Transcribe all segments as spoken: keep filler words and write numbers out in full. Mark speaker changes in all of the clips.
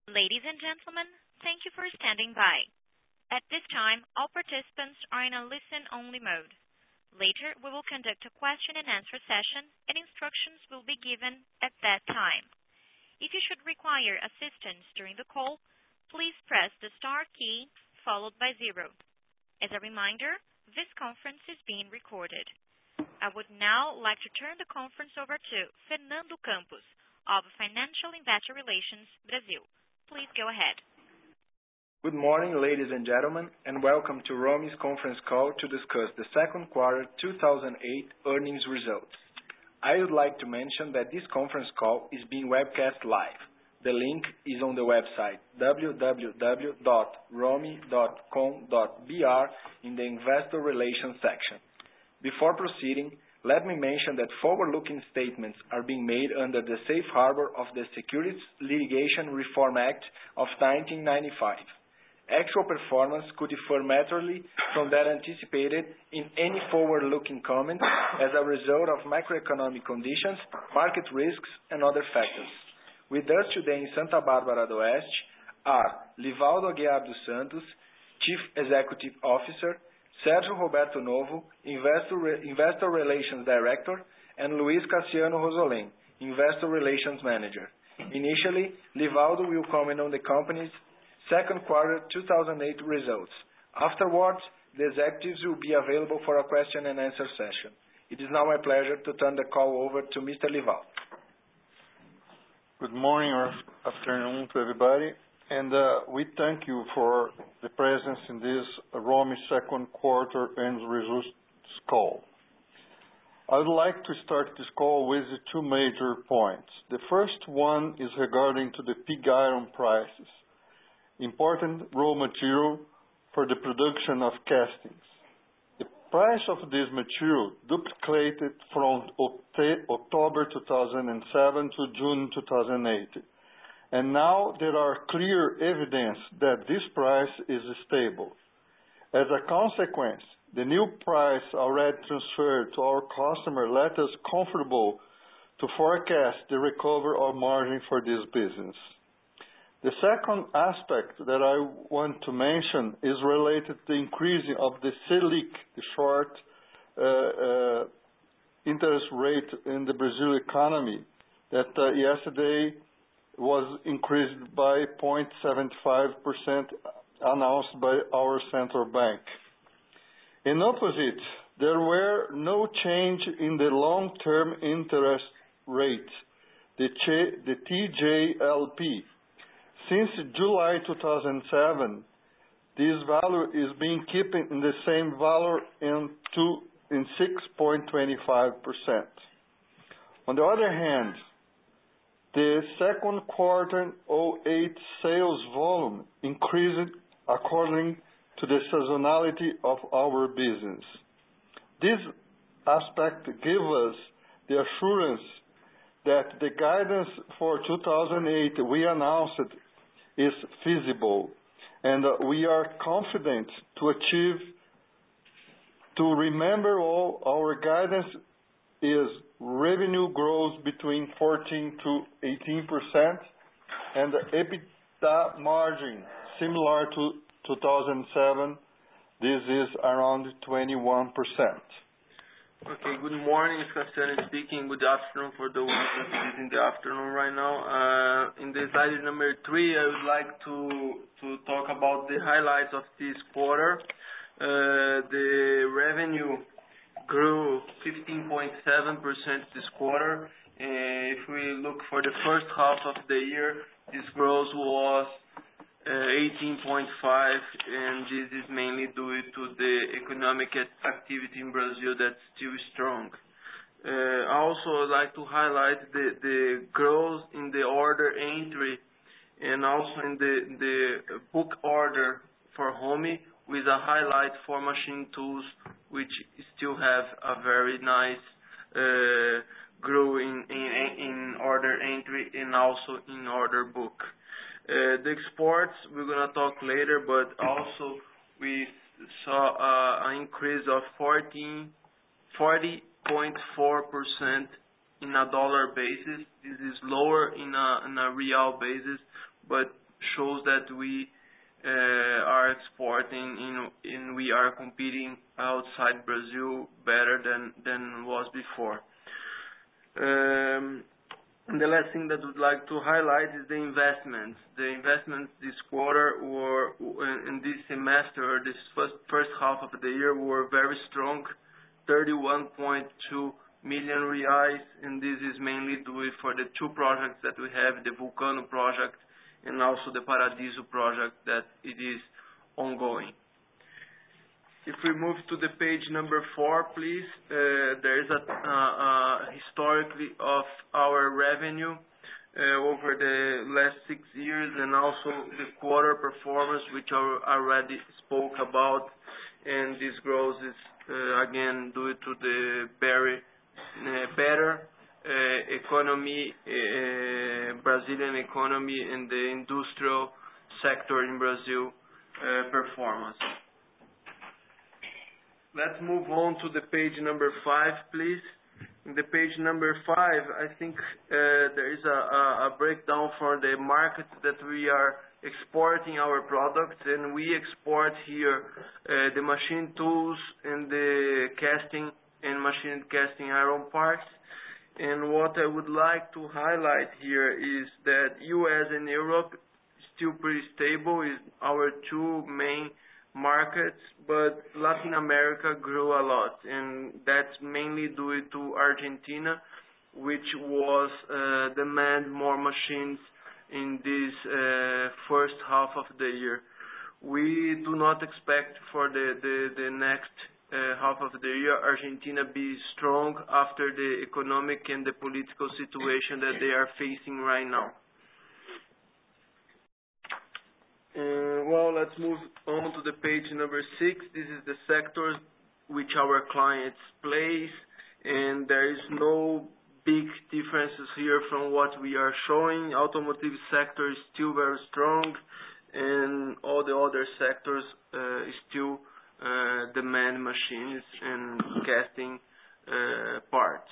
Speaker 1: Ladies and gentlemen, thank you for standing by. At this time, all participants are in a listen-only mode. Later, we will conduct a question-and-answer session, and instructions will be given at that time. If you should require assistance during the call, please press the star key followed by zero. As a reminder, this conference is being recorded. I would now like to turn the conference over to Fernando Campos of Financial Investor Relations, Brazil. Please go ahead.
Speaker 2: Good morning, ladies and gentlemen, and welcome to Romi's conference call to discuss the second quarter two thousand eight earnings results. I would like to mention that this conference call is being webcast live. The link is on the website w w w dot romi dot com dot b r in the Investor Relations section. Before proceeding, let me mention that forward-looking statements are being made under the safe harbor of the Securities Litigation Reform Act of nineteen ninety-five. Actual performance could differ materially from that anticipated in any forward-looking comment as a result of macroeconomic conditions, market risks, and other factors. With us today in Santa Bárbara do Oeste are Livaldo Aguiar dos Santos, Chief Executive Officer, Sérgio Roberto Novo, Investor, Re Investor Relations Director, and Luiz Cassiano Rosolém, Investor Relations Manager. Initially, Livaldo will comment on the company's second quarter two thousand eight results. Afterwards, the executives will be available for a question and answer session. It is now my pleasure to turn the call over to Mister Livaldo.
Speaker 3: Good morning or afternoon to everybody, and uh, we thank you for the presence in this Romi second quarter earnings results call. I would like to start this call with two major points. The first one is regarding to the pig iron prices, important raw material for the production of castings. The price of this material duplicated from October two thousand seven to June two thousand eight. And now there are clear evidence that this price is stable. As a consequence, the new price already transferred to our customer let us comfortable to forecast the recovery of margin for this business. The second aspect that I want to mention is related to the increasing of the Selic, the short uh, uh, interest rate in the Brazil economy, that uh, yesterday was increased by zero point seven five percent announced by our central bank. In opposite, there were no change in the long-term interest rate, the, the T J L P. Since July two thousand seven, this value is being kept in the same value in, two, in six point two five percent. On the other hand, the second quarter oh eight sales volume increased according to the seasonality of our business. This aspect gives us the assurance that the guidance for two thousand eight we announced is feasible, and we are confident to achieve. To remember all, our guidance is revenue grows between fourteen to eighteen percent, and the EBITDA margin similar to two thousand seven. This is around twenty-one percent.
Speaker 4: Okay, good morning, it's Cassiano speaking. Good afternoon for those that is in the afternoon right now. Uh, in the slide number three, I would like to to talk about the highlights of this quarter. Uh, the revenue grew fifteen point seven percent this quarter. Uh, if we look for the first half of the year, this growth was eighteen point five, and this is mainly due to the economic activity in Brazil that's still strong. Uh, also, I'd like to highlight the, the growth in the order entry and also in the, the book order for Romi, with a highlight for machine tools, which still have a very nice uh, growth in, in, in order entry and also in order book. Uh, the exports, we're going to talk later, but also we saw uh, an increase of forty point four percent in a dollar basis. This is lower in a, in a real basis, but shows that we uh, are exporting in, and we are competing outside Brazil better than than was before. Um, and the last thing that I would like to highlight is the investments. The investments this quarter were, in this semester, this first first half of the year, were very strong, thirty-one point two million reais, and this is mainly due for the two projects that we have, the Vulcano project and also the Paradiso project that it is ongoing. If we move to the page number four, please, uh, there is a uh, uh, historically of our revenue uh, over the last six years and also the quarter performance, which I already spoke about, and this growth is uh, again due to the very uh, better uh, economy, uh, Brazilian economy and the industrial sector in Brazil uh, performance. Let's move on to the page number five, please. In the page number five, I think uh, there is a, a, a breakdown for the market that we are exporting our products, and we export here uh, the machine tools and the casting and machine casting iron parts. And what I would like to highlight here is that U S and Europe still pretty stable, is our two main markets, but Latin America grew a lot, and that's mainly due to Argentina, which was uh, demand more machines in this uh, first half of the year. We do not expect for the, the, the next uh, half of the year Argentina be strong after the economic and the political situation that they are facing right now. Uh, well, let's move on to the page number six. This is the sectors which our clients place, and there is no big differences here from what we are showing. Automotive sector is still very strong, and all the other sectors uh, still uh, demand machines and casting uh, parts.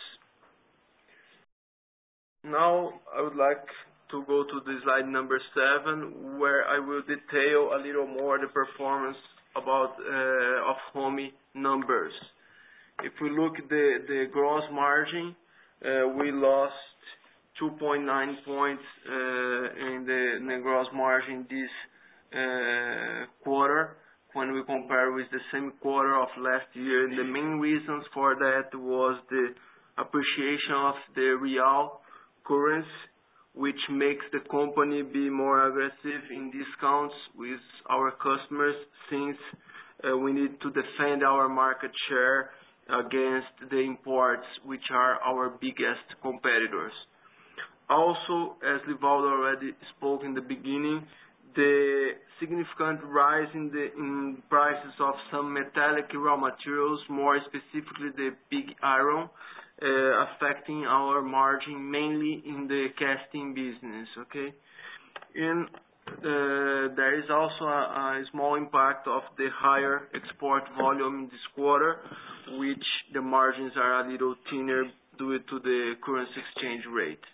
Speaker 4: Now, I would like to go to the slide number seven, where I will detail a little more the performance about uh, of Home numbers. If we look at the, the gross margin, uh, we lost two point nine points uh, in, the, in the gross margin this uh, quarter when we compare with the same quarter of last year. And the main reasons for that was the appreciation of the real currency, which makes the company be more aggressive in discounts with our customers, since uh, we need to defend our market share against the imports, which are our biggest competitors. Also, as Livaldo already spoke in the beginning, the significant rise in the in prices of some metallic raw materials, more specifically the pig iron, Uh, affecting our margin mainly in the casting business, okay? And uh, there is also a, a small impact of the higher export volume this quarter, which the margins are a little thinner due to the currency exchange rate.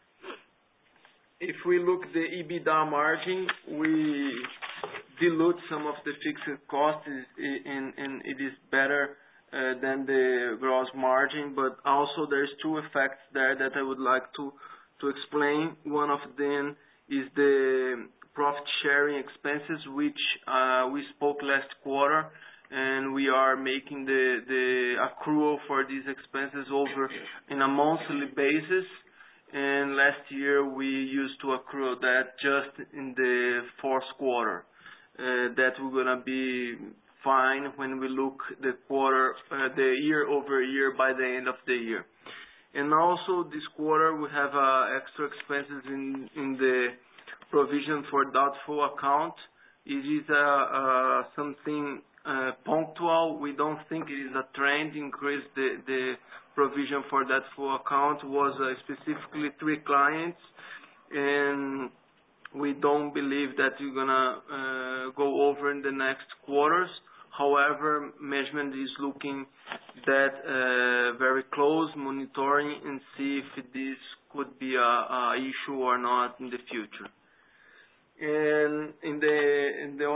Speaker 4: If we look at the EBITDA margin, we dilute some of the fixed costs, and, and it is better Uh, than the gross margin, but also there's two effects there that I would like to to explain. One of them is the profit sharing expenses, which uh, we spoke last quarter, and we are making the the accrual for these expenses over in a monthly basis. And last year we used to accrue that just in the fourth quarter. Uh, that we're gonna be fine when we look the quarter, uh, the year over year by the end of the year. And also this quarter we have uh, extra expenses in, in the provision for doubtful account. It is uh, uh, something uh, punctual. We don't think it is a trend. Increase the, the provision for doubtful account was uh, specifically three clients, and we don't believe that we're gonna uh, go over in the next quarters. However, management is looking that uh, very close, monitoring, and see if this could be a, a issue or not in the future. Uh,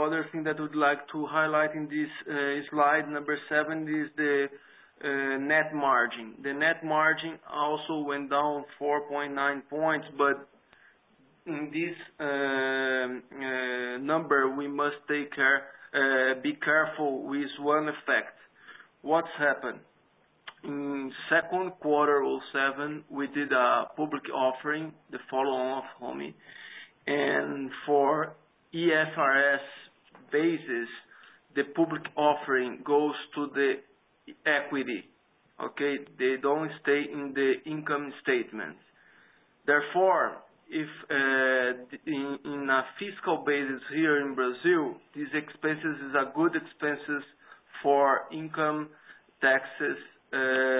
Speaker 4: other thing that I would like to highlight in this uh, slide number seven is the uh, net margin. The net margin also went down four point nine points, but in this uh, uh, number we must take care, uh, be careful with one effect. What's happened? In second quarter oh seven, we did a public offering, the follow-on of Home, and for I F R S basis, the public offering goes to the equity. Okay, they don't stay in the income statement. Therefore, if uh, in, in a fiscal basis here in Brazil, these expenses is a good expenses for income taxes uh,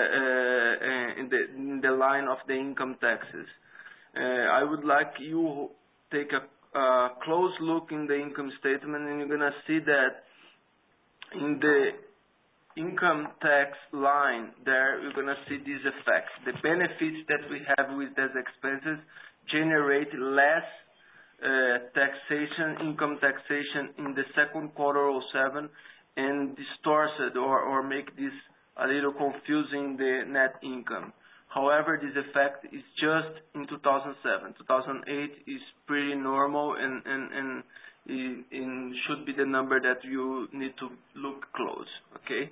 Speaker 4: uh, in, the, in the line of the income taxes. Uh, I would like you take a uh, close look in the income statement, and you're gonna see that in the income tax line there, you're gonna see these effects. The benefits that we have with these expenses generate less uh, taxation, income taxation in the second quarter oh seven, and distorted or, or make this a little confusing the net income. However, this effect is just in two thousand seven. two thousand eight is pretty normal and, and, and, it, and should be the number that you need to look close, okay?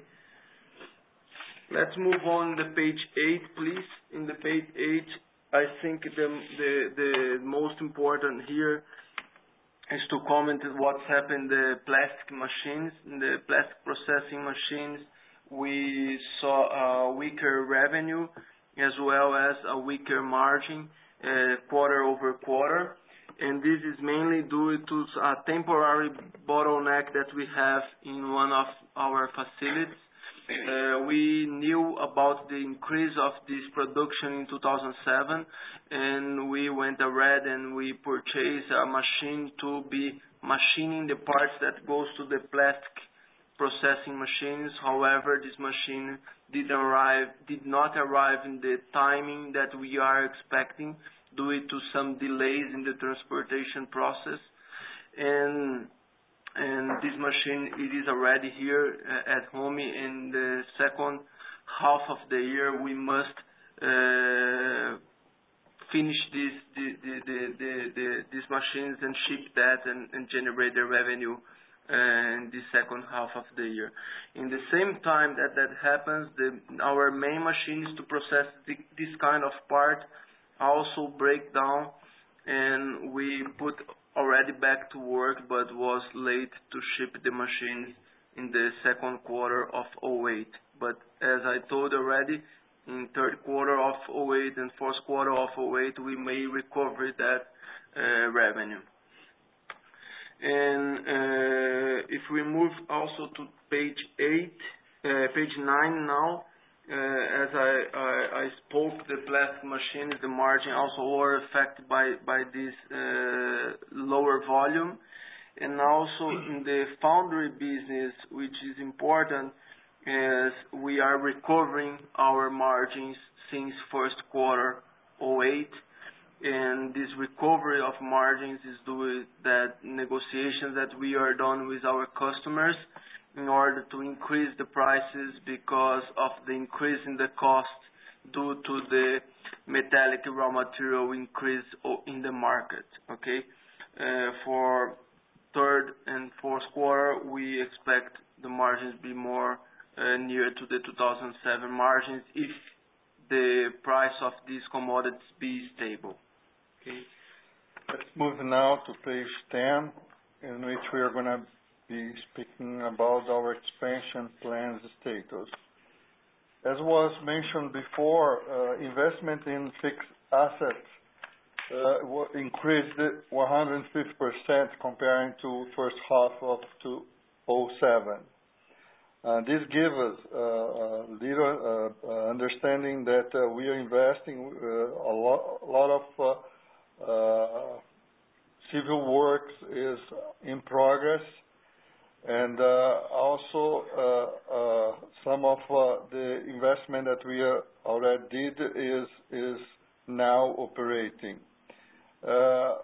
Speaker 4: Let's move on to page eight, please. In the page eight, I think the, the, the most important here is to comment on what's happened in the plastic machines. In the plastic processing machines, we saw a weaker revenue as well as a weaker margin uh, quarter over quarter. And this is mainly due to a temporary bottleneck that we have in one of our facilities. Uh, we knew about the increase of this production in two thousand seven, and we went ahead and we purchased a machine to be machining the parts that goes to the plastic processing machines. However, this machine did arrive, did not arrive in the timing that we are expecting due to some delays in the transportation process. And and this machine, it is already here uh, at Home. In the second half of the year, we must uh, finish this, the, the, the, the, the, these machines and ship that and, and generate the revenue uh, in the second half of the year. In the same time that that happens, the, our main machines to process the, this kind of part also break down, and we put already back to work, but was late to ship the machines in the second quarter of oh eight. But as I told already, in third quarter of oh eight and fourth quarter of oh eight, we may recover that uh, revenue. And uh, if we move also to page eight, uh, page nine now, Uh, as I, I, I spoke, the plastic machines, the margin also were affected by, by this uh, lower volume. And also in the foundry business, which is important, as we are recovering our margins since first quarter oh eight. And this recovery of margins is due to that negotiations that we are done with our customers in order to increase the prices because of the increase in the cost due to the metallic raw material increase in the market. Okay, uh, for third and fourth quarter, we expect the margins be more uh, near to the two thousand seven margins if the price of these commodities be stable. Okay.
Speaker 3: Let's move now to page ten, in which we are going to be speaking about our expansion plans status. As was mentioned before, uh, investment in fixed assets uh, increased one hundred fifty percent comparing to first half of two thousand seven. Uh, this gives us uh, a little uh, uh, understanding that uh, we are investing uh, a, lot, a lot of uh, uh, civil works is in progress. And uh, also uh, uh, some of uh, the investment that we uh, already did is is now operating. Uh,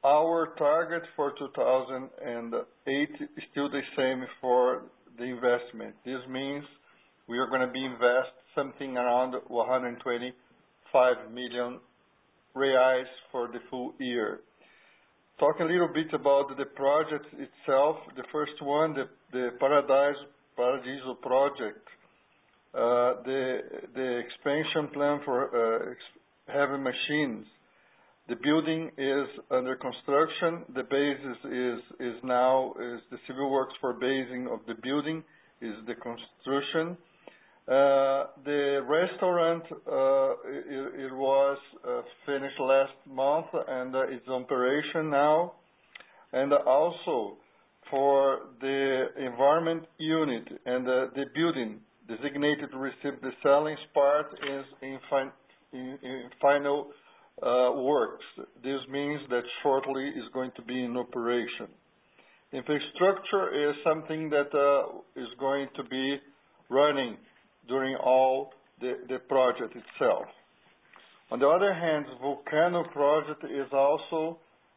Speaker 3: our target for two thousand eight is still the same for the investment. This means we are going to be invest something around one hundred twenty-five million reais for the full year. Talking a little bit about the project itself, the first one, the, the Paradise, Paradiso project, uh, the, the expansion plan for uh, heavy machines. The building is under construction. The base is, is, is now, is the civil works for basing of the building is the construction. Uh, the restaurant, uh, it, it was uh, finished last month and uh, it's in operation now. And also for the environment unit and uh, the building designated to receive the selling part is in, fin in, in final uh, works. This means that shortly is going to be in operation. Infrastructure is something that uh, is going to be running during all the, the project itself. On the other hand, the Volcano project is also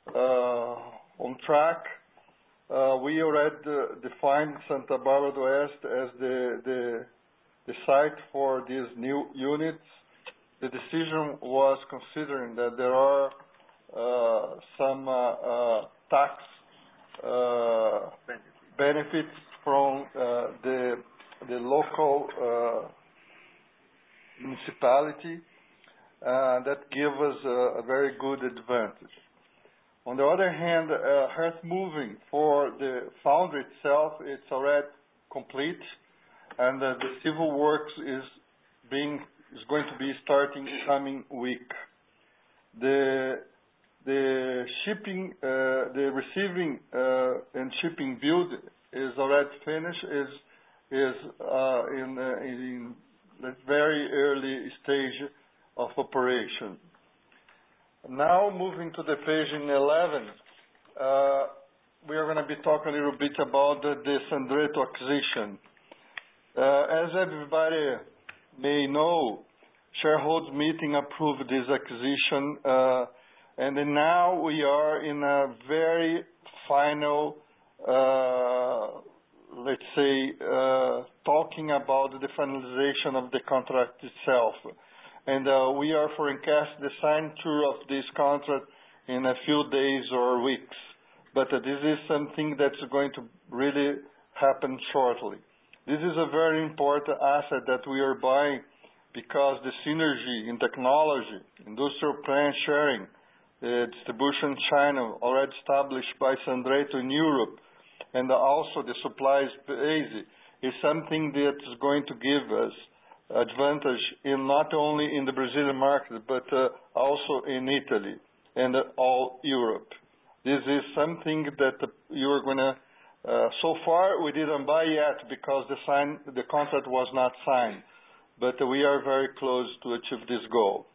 Speaker 3: uh, on track. Uh, we already uh, defined Santa Barbara do Oeste as the, the, the site for these new units. The decision was considering that there are uh, some uh, uh, tax uh, benefits from uh, the the local uh, municipality uh, that give us a, a very good advantage. On the other hand, uh, earth moving for the foundry itself, it's already complete, and uh, the civil works is being is going to be starting coming week. The the shipping, uh, the receiving uh, and shipping build is already finished. Is is uh, in, uh, in the very early stage of operation. Now moving to the page eleven, uh, we are going to be talking a little bit about the, the Sandreto acquisition. Uh, as everybody may know, shareholders meeting approved this acquisition, uh, and then now we are in a very final uh, let's say, uh, talking about the finalization of the contract itself. And uh, we are forecast the signature of this contract in a few days or weeks. But uh, this is something that's going to really happen shortly. This is a very important asset that we are buying because the synergy in technology, industrial plant sharing, the distribution channel already established by Sandreto in Europe, and also the supply base is something that is going to give us advantage in not only in the Brazilian market, but uh, also in Italy and uh, all Europe. This is something that uh, you are going to, uh, so far we didn't buy yet because the, sign, the contract was not signed, but uh, we are very close to achieve this goal.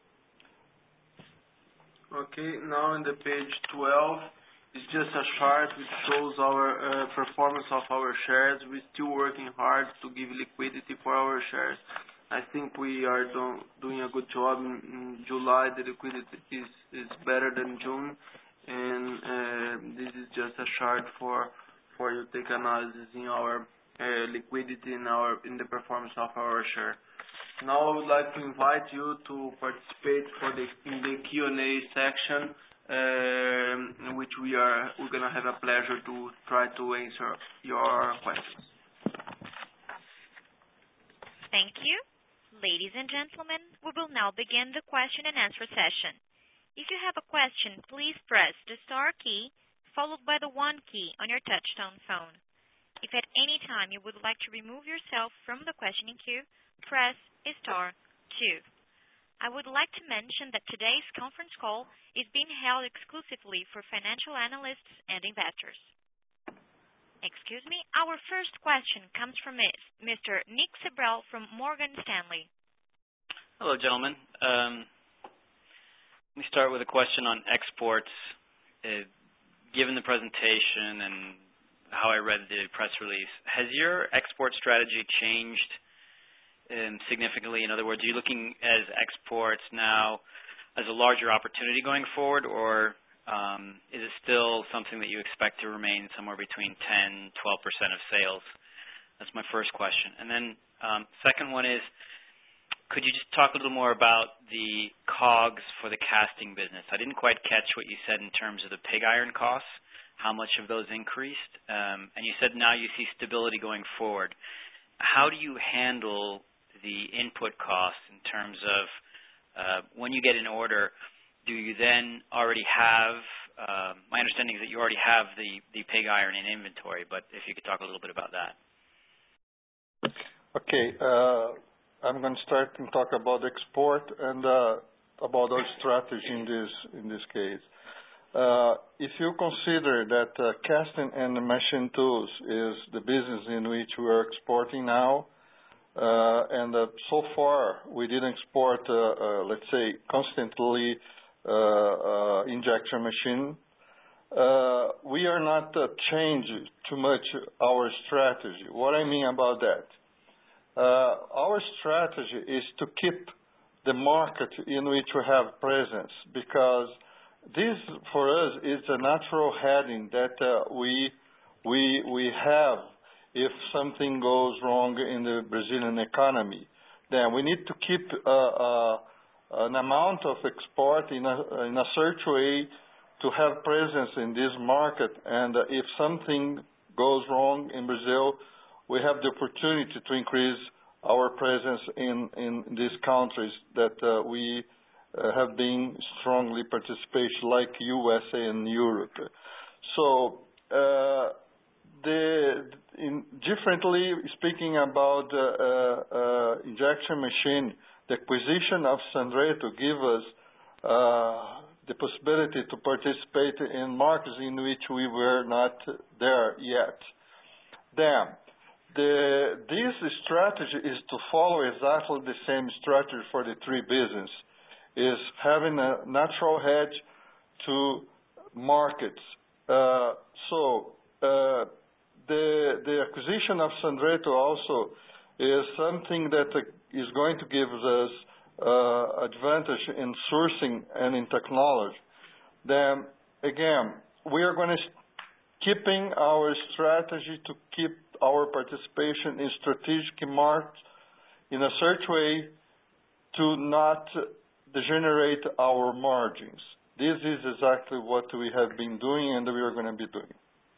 Speaker 4: Okay, now in the page twelve, it's just a chart which shows our uh, performance of our shares. We're still working hard to give liquidity for our shares. I think we are do, doing a good job. In, in July, the liquidity is, is better than June, and uh, this is just a chart for for you to take analysis in our uh, liquidity in our in the performance of our share. Now I would like to invite you to participate for the in the Q and A section. Um, in which we are we're gonna have a pleasure to try to answer your questions.
Speaker 1: Thank you. Ladies and gentlemen, we will now begin the question and answer session. If you have a question, please press the star key followed by the one key on your touchtone phone. If at any time you would like to remove yourself from the questioning queue, press star two. I would like to mention that today's conference call is being held exclusively for financial analysts and investors. Excuse me, our first question comes from Mister Nick Cabral from Morgan Stanley.
Speaker 5: Hello, gentlemen. Um, let me start with a question on exports. Uh, given the presentation and how I read the press release, has your export strategy changed Um, significantly? In other words, are you looking at exports now as a larger opportunity going forward, or Um, is it still something that you expect to remain somewhere between ten, twelve percent of sales? That's my first question. And then um, second one is, could you just talk a little more about the COGS for the casting business? I didn't quite catch what you said in terms of the pig iron costs, how much of those increased. Um, and you said now you see stability going forward. How do you handle the input costs in terms of uh, when you get an order, do you then already have, uh, my understanding is that you already have the, the pig iron in inventory, but if you could talk a little bit about that.
Speaker 3: Okay. Uh, I'm going to start and talk about export and uh, about our strategy in this, in this case. Uh, if you consider that uh, casting and machine tools is the business in which we are exporting now, uh, and uh, so far we didn't export, uh, uh, let's say, constantly uh, uh, injection machine, uh, we are not uh, changing too much our strategy. What I mean about that? Uh, our strategy is to keep the market in which we have presence, because this, for us, is a natural heading that uh, we we we have if something goes wrong in the Brazilian economy. Then we need to keep uh, uh, an amount of export in a, in a such way to have presence in this market. And uh, if something goes wrong in Brazil, we have the opportunity to increase our presence in, in these countries that uh, we Uh, have been strongly participation, like U S A and Europe. So, uh, the in differently speaking about uh, uh, injection machine, the acquisition of Sandreto give us uh, the possibility to participate in markets in which we were not there yet. Then, the, this strategy is to follow exactly the same strategy for the three business. Is having a natural hedge to markets. Uh, so uh, the the acquisition of Sandreto also is something that uh, is going to give us uh, advantage in sourcing and in technology. Then again, we are going to keeping our strategy to keep our participation in strategic markets in a such way to not degenerate our margins. This is exactly what we have been doing and we are going to be doing.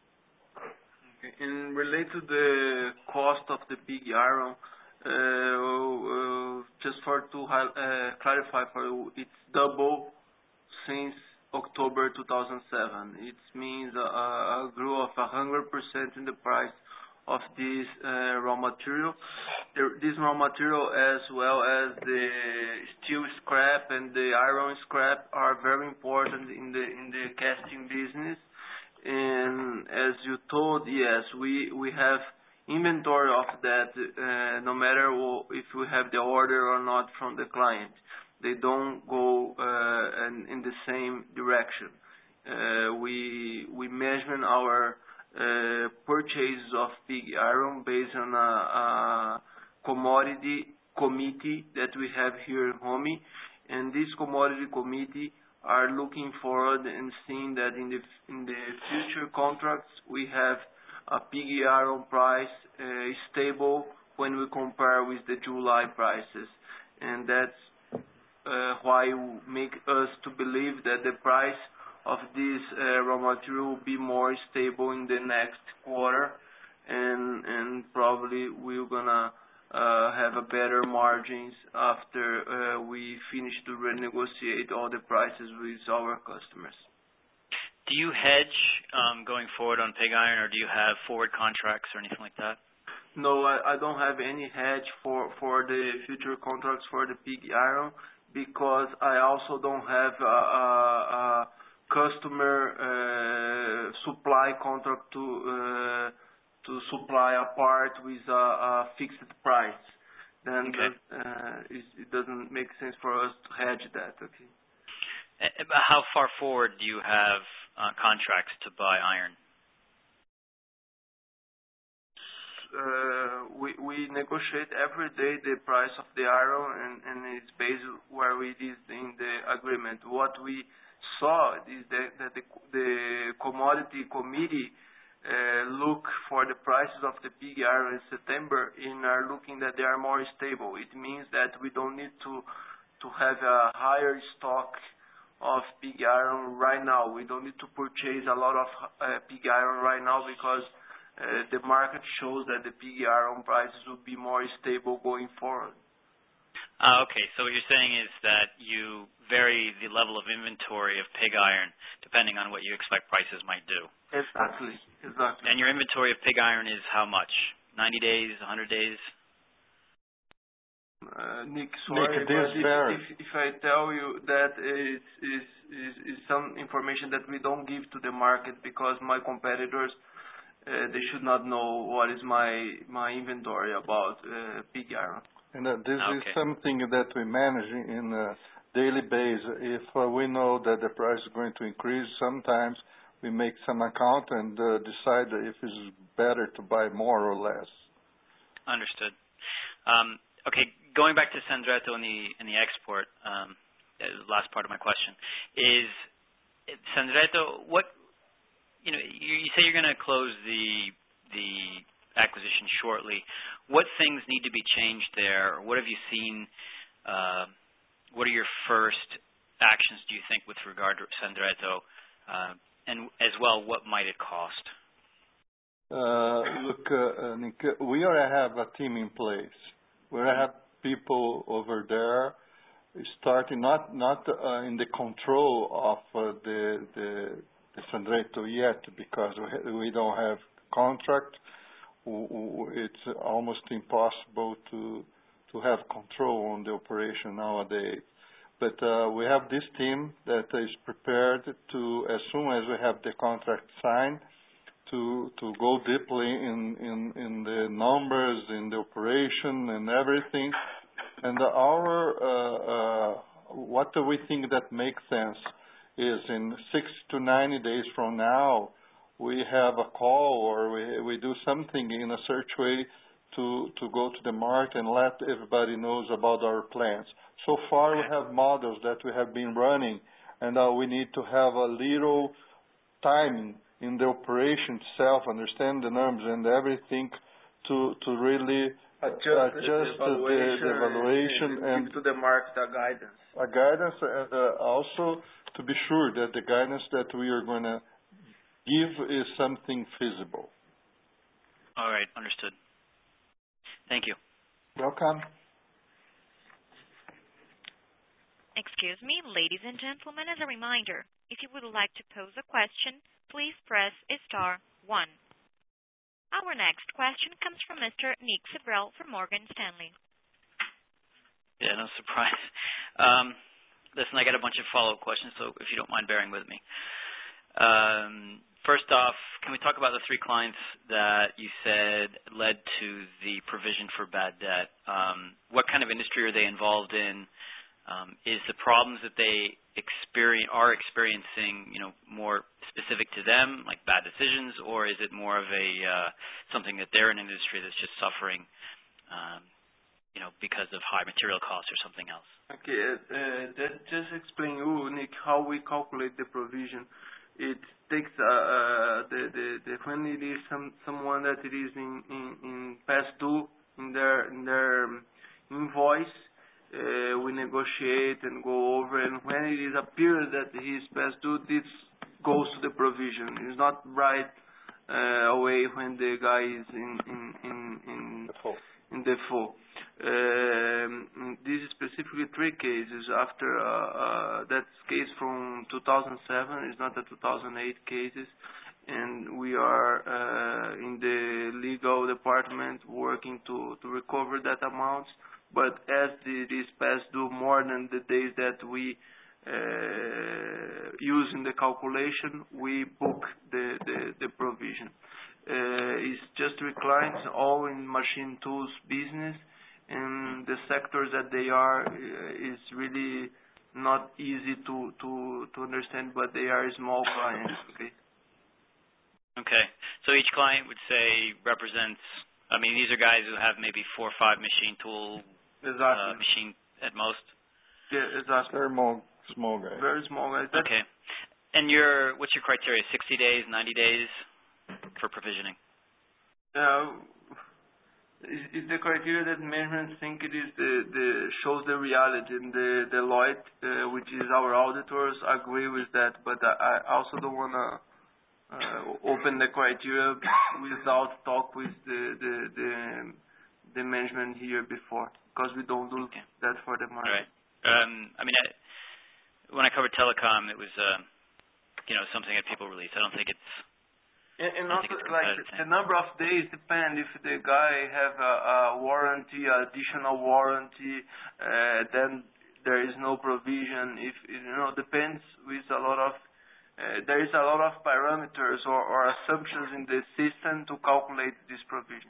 Speaker 4: Okay. In relate to the cost of the pig iron, uh, uh, just for to uh, clarify for you, it's double since October two thousand seven. It means a, a growth of one hundred percent in the price of this uh, raw material. The, this raw material, as well as the steel scrap and the iron scrap, are very important in the in the casting business. And as you told, yes, we we have inventory of that. Uh, no matter if we have the order or not from the client, they don't go uh, in, in the same direction. Uh, we we measure our Uh, purchase of pig iron based on a, a commodity committee that we have here in Romi, and this commodity committee are looking forward and seeing that in the in the future contracts we have a pig iron price uh, stable when we compare with the July prices, and that's uh, why make us to believe that the price of this uh, raw material will be more stable in the next quarter, and and probably we're gonna uh, have a better margins after uh, we finish to renegotiate all the prices with our customers.
Speaker 5: Do you hedge um, going forward on pig iron, or do you have forward contracts or anything like that?
Speaker 4: No, I, I don't have any hedge for for the future contracts for the pig iron, because I also don't have a, a, a customer uh, supply contract to uh, to supply a part with a, a fixed price. Then
Speaker 5: okay.
Speaker 4: the, uh, it, it doesn't make sense for us to hedge that. Okay.
Speaker 5: But how far forward do you have uh, contracts to buy iron?
Speaker 4: Uh, we we negotiate every day the price of the iron, and, and it's based where it is in the agreement. What we saw is that, that the, the commodity committee uh, look for the prices of the pig iron in September and are looking that they are more stable. It means that we don't need to to have a higher stock of pig iron right now. We don't need to purchase a lot of uh, pig iron right now because uh, the market shows that the pig iron prices will be more stable going forward.
Speaker 5: Uh, okay, so what you're saying is that you vary the level of inventory of pig iron depending on what you expect prices might do.
Speaker 4: Exactly, exactly.
Speaker 5: And your inventory of pig iron is how much? ninety days, one hundred days?
Speaker 4: Uh, Nick, sorry,
Speaker 3: Nick,
Speaker 4: but if, if, if I tell you that it's, is, is, is some information that we don't give to the market because my competitors, uh, they should not know what is my, my inventory about uh, pig iron.
Speaker 3: And uh, this
Speaker 5: okay.
Speaker 3: is something that we manage in a daily basis. If uh, we know that the price is going to increase, sometimes we make some account and uh, decide if it's better to buy more or less.
Speaker 5: Understood. Um, okay, going back to Sandretto and the and the export, um, the last part of my question is Sandretto. What you know, you, you say you're going to close the the acquisition shortly. What things need to be changed there? What have you seen? Uh, what are your first actions, do you think, with regard to Sandretto? Uh, and as well, what might it cost?
Speaker 3: Uh, look, uh, Nick, we already have a team in place. We already have people over there starting not not uh, in the control of uh, the, the the Sandretto yet because we, we don't have contract. It's almost impossible to to have control on the operation nowadays. But uh, we have this team that is prepared to, as soon as we have the contract signed, to to go deeply in in, in the numbers, in the operation, and everything. And our uh, uh, what we think that makes sense is in six to ninety days from now, we have a call or we, we do something in a search way to, to go to the market and let everybody knows about our plans. So far we have models that we have been running and uh, we need to have a little time in the operation itself, understand the numbers and everything to, to really
Speaker 4: adjust,
Speaker 3: adjust
Speaker 4: the, evaluation
Speaker 3: the, the evaluation
Speaker 4: and,
Speaker 3: and,
Speaker 4: and give to the market a guidance.
Speaker 3: A guidance and uh, also to be sure that the guidance that we are going to give is something feasible.
Speaker 5: All right, understood. Thank you.
Speaker 3: Welcome.
Speaker 1: Excuse me, ladies and gentlemen, as a reminder, if you would like to pose a question, please press star one. Our next question comes from Mister Nick Sibrel from Morgan Stanley.
Speaker 5: Yeah, no surprise. Um, listen, I got a bunch of follow-up questions, so if you don't mind bearing with me. Um, first off, can we talk about the three clients that you said led to the provision for bad debt? Um, what kind of industry are they involved in? Um, is the problems that they experience are experiencing, you know, more specific to them, like bad decisions, or is it more of a uh, something that they're in an industry that's just suffering, um, you know, because of high material costs or something else?
Speaker 4: Okay, uh, that just explain you, Nick, how we calculate the provision. It takes uh, uh, the, the the when it is some someone that it is in in, in past due in their in their invoice. Uh, we negotiate and go over, and when it is a period that he is past due, this goes to the provision. It's not right uh, away when the guy is in in in in
Speaker 3: Default.
Speaker 4: in default. Um, this is specifically three cases after uh, uh, that's case from two thousand seven. It's not the two thousand eight cases, and we are uh, in the legal department working to to recover that amount. But as it is past due more than the days that we uh, use in the calculation, we book the, the, the provision. Uh, it's just three clients, all in machine tools business, and the sectors that they are uh, is really not easy to, to, to understand, but they are small clients. Okay.
Speaker 5: Okay. So each client would say represents, I mean, these are guys who have maybe four or five machine tool
Speaker 4: Exactly.
Speaker 5: Uh, machine at most.
Speaker 4: Yeah, exactly.
Speaker 3: Very small, small guys.
Speaker 4: Very small guys. That's,
Speaker 5: okay. And your what's your criteria? sixty days, ninety days for provisioning?
Speaker 4: Uh, is, is the criteria that management think it is the, the shows the reality, and the Deloitte, uh, which is our auditors, agree with that. But I, I also don't want to uh, open the criteria without talk with the the the, the management here before, because we don't do okay. that for the market.
Speaker 5: All right. Um, I mean, I, when I covered telecom, it was uh, you know something that people release. I don't think it's
Speaker 4: And, and also, like, the number of days depend. If the guy have a, a warranty, additional warranty, uh, then there is no provision. If you know, depends with a lot of. Uh, there is a lot of parameters or, or assumptions in the system to calculate this provision.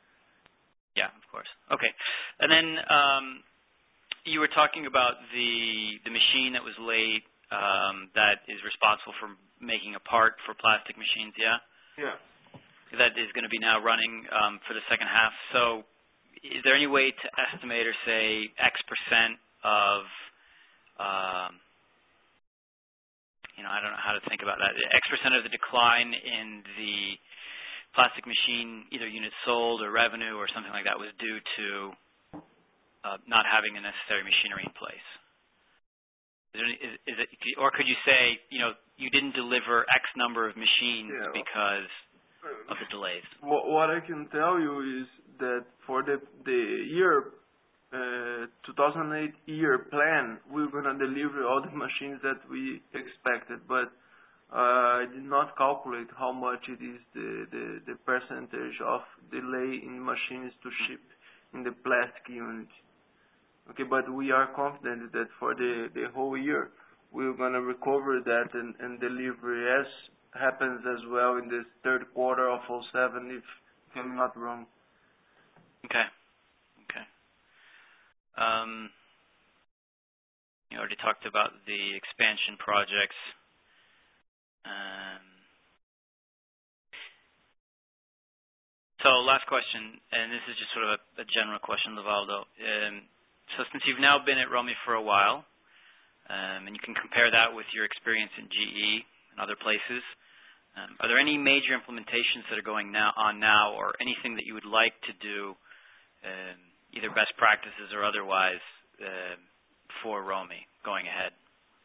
Speaker 5: Yeah, of course. Okay, and then um, you were talking about the the machine that was late um, that is responsible for making a part for plastic machines. Yeah.
Speaker 4: Yeah.
Speaker 5: That is going to be now running um, for the second half. So is there any way to estimate or say X percent of, um, you know, I don't know how to think about that, X percent of the decline in the plastic machine, either units sold or revenue or something like that, was due to uh, not having the necessary machinery in place? Is, there any, is, is it, or could you say, you know, you didn't deliver X number of machines yeah, because of the delays?
Speaker 4: What I can tell you is that for the the year uh, two thousand eight year plan, we're gonna deliver all the machines that we expected, but uh, I did not calculate how much it is the, the the percentage of delay in machines to ship in the plastic unit. Okay, but we are confident that for the, the whole year, we're going to recover that and, and deliver as happens as well in this third quarter of oh seven, if I'm not wrong.
Speaker 5: Okay. Okay. Um, you already talked about the expansion projects. Um, so last question, and this is just sort of a, a general question, Livaldo. Um, So since you've now been at Romi for a while, um, and you can compare that with your experience in G E and other places, um, are there any major implementations that are going now on now, or anything that you would like to do, um, either best practices or otherwise, uh, for Romi going ahead?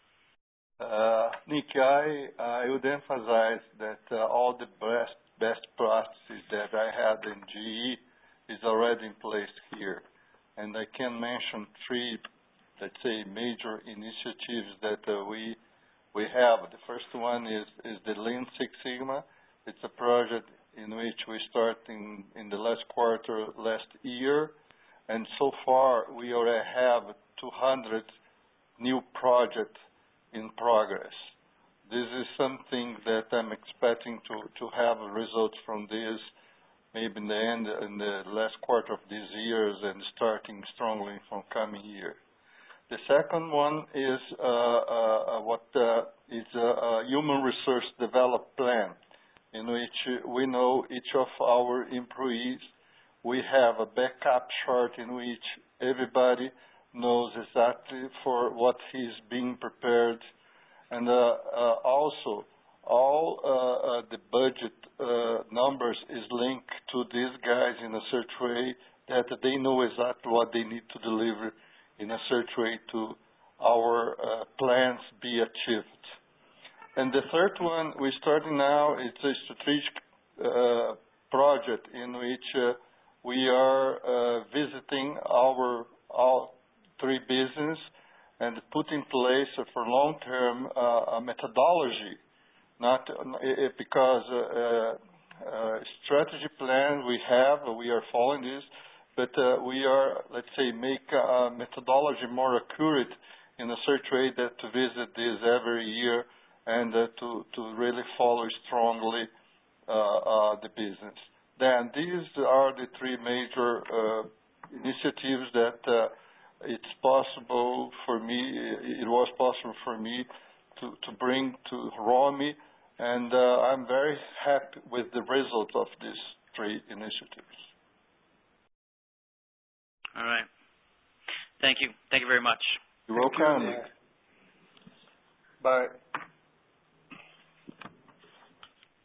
Speaker 3: Uh, Nick, I, I would emphasize that uh, all the best best practices that I had in G E is already in place here. And I can mention three, let's say, major initiatives that uh, we we have. The first one is, is the Lean Six Sigma. It's a project in which we started in, in the last quarter last year. And so far, we already have two hundred new projects in progress. This is something that I'm expecting to, to have results from this maybe in the end, in the last quarter of this year, and starting strongly from coming year. The second one is uh, uh, what uh, is a, a human resource development plan, in which we know each of our employees. We have a backup chart in which everybody knows exactly for what he's being prepared, and uh, uh, also all uh, uh, the budget uh, numbers is linked to these guys in a such way that they know exactly what they need to deliver in a such way to our uh, plans be achieved. And the third one we're starting now, it's a strategic uh, project in which uh, we are uh, visiting our all three business and put in place uh, for long-term uh, a methodology. Not uh, because uh, uh, strategy plan we have, we are following this, but uh, we are, let's say, make a methodology more accurate in a such way that to visit this every year and uh, to, to really follow strongly uh, uh, the business. Then these are the three major uh, initiatives that uh, it's possible for me, it was possible for me to, to bring to Romi. And uh, I'm very happy with the results of these three initiatives.
Speaker 5: All right. Thank you. Thank you very much.
Speaker 3: You're welcome.
Speaker 2: Bye.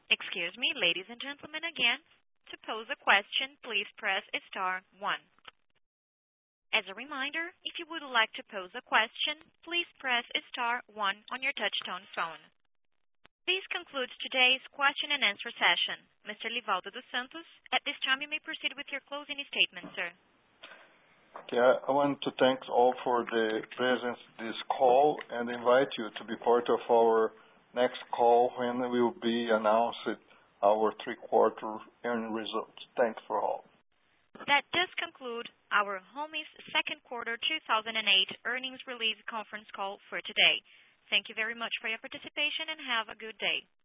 Speaker 1: Excuse me, ladies and gentlemen, again, to pose a question, please press star one. As a reminder, if you would like to pose a question, please press star one on your touch-tone phone. This concludes today's question and answer session. Mister Livaldo dos Santos, at this time you may proceed with your closing statement, sir.
Speaker 3: Yeah, I want to thank all for the presence this call and invite you to be part of our next call when we will be announcing our three-quarter earning results. Thanks for all.
Speaker 1: That does conclude our Homie's second quarter two thousand eight earnings release conference call for today. Thank you very much for your participation and have a good day.